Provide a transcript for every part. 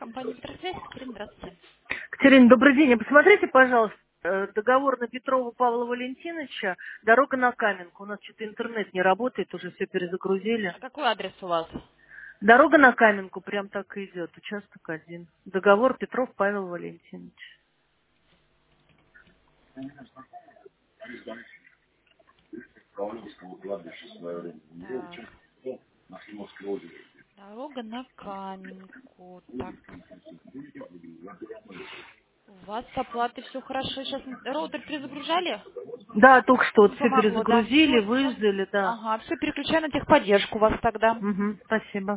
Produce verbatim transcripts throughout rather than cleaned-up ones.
Компания «Петросвязь». Катерина, здравствуйте. Катерина, добрый день. Посмотрите, пожалуйста, э, договор на Петрова Павла Валентиновича, дорога на Каменку. У нас что-то интернет не работает, уже все перезагрузили. А какой адрес у вас? Дорога на Каменку прям так и идет, участок один. Договор Петров Павел Валентинович. Так, дорога на Каменку. Так, у вас с оплатой все хорошо. Сейчас роутер перезагружали? Да, только что вот Не все помогло, да, перезагрузили, все. выждали, да. Ага, все, переключаю на техподдержку вас тогда. Угу, спасибо.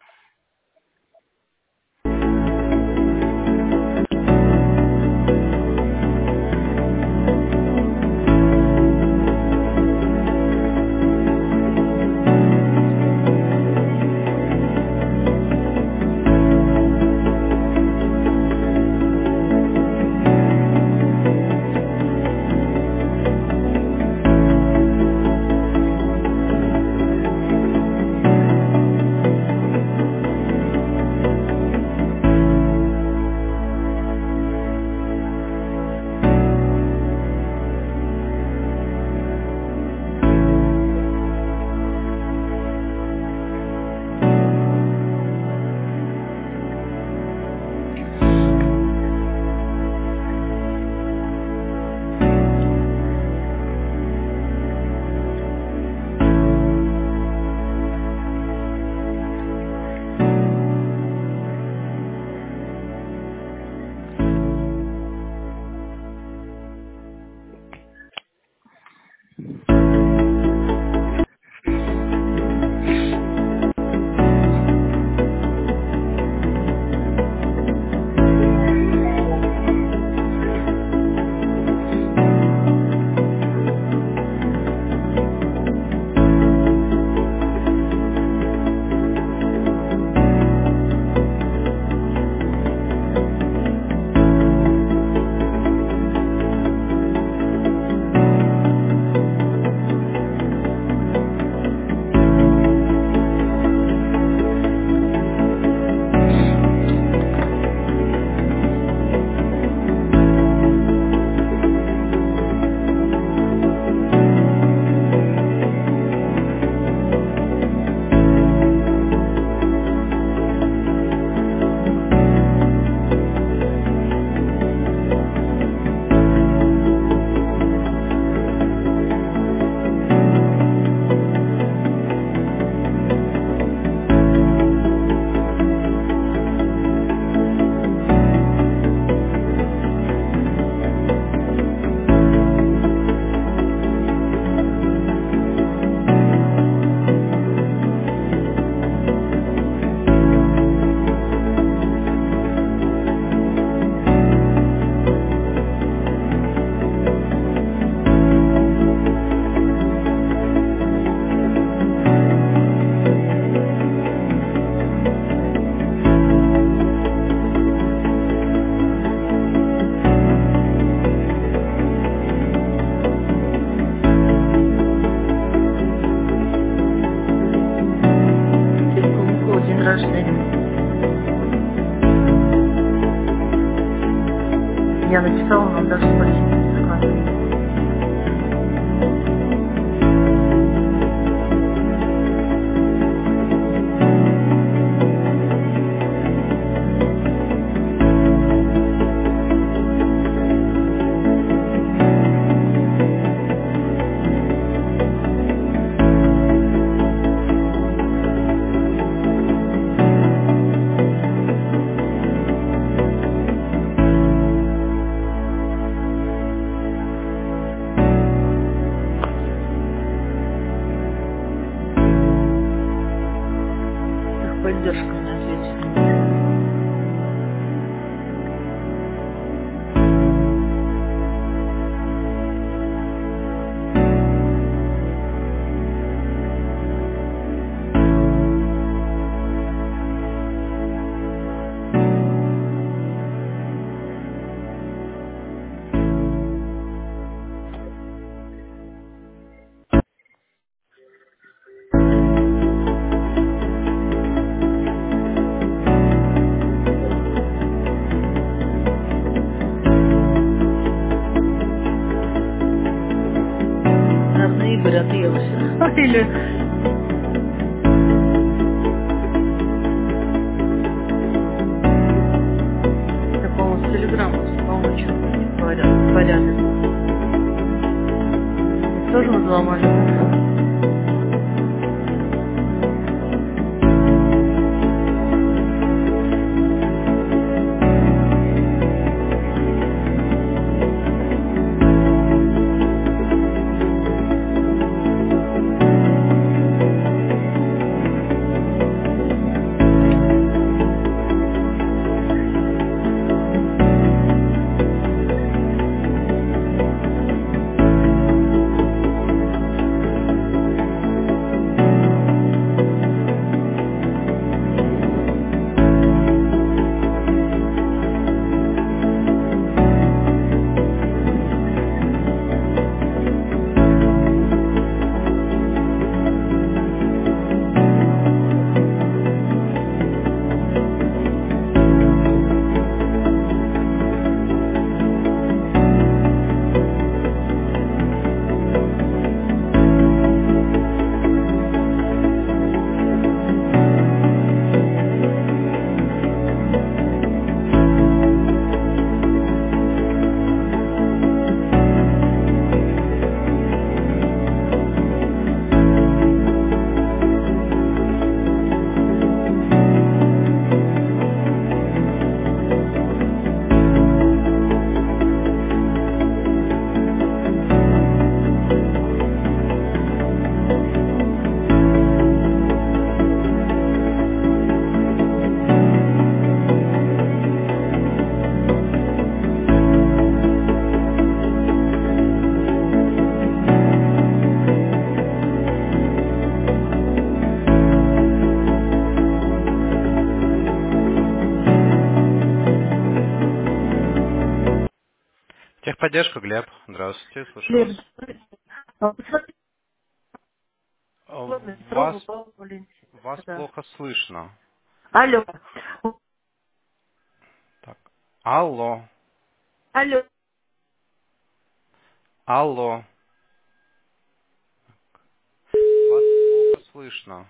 Сегодня у Никола день рождения. Я написала, но он даже спросить не сказал. Или... Это, по-моему, с телеграмма, по-моему, что-то не в порядке. В порядке. Тоже мы взломали, да? Техподдержка, Глеб. Здравствуйте, слушаю Лев, вас. а, посмотрите, Э, ладно, Вас, Петрова, Павла Валентина. вас Да. плохо слышно. Алло. Так. Алло, Алло. алло. Вас плохо слышно.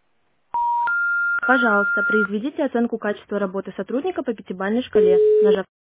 Пожалуйста, произведите оценку качества работы сотрудника по пятибалльной шкале, нажав